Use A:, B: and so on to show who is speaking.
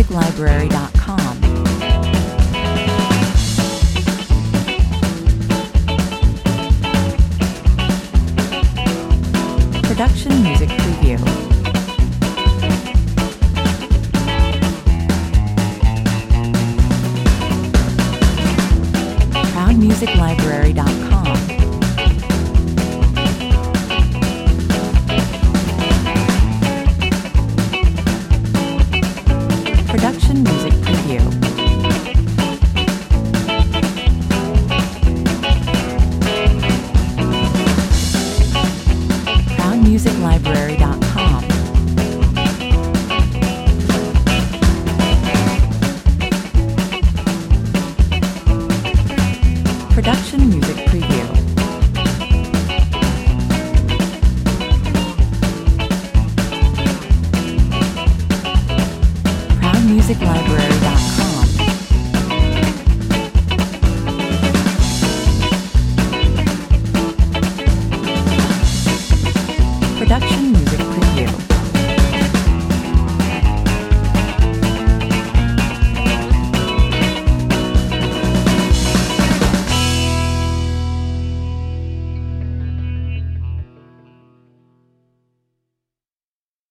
A: ProudMusicLibrary.com. Production Music Preview. ProudMusicLibrary.com. Production Music Preview. ProudMusicLibrary.com. Production Music Preview. ProudMusicLibrary.com. Production Music Preview.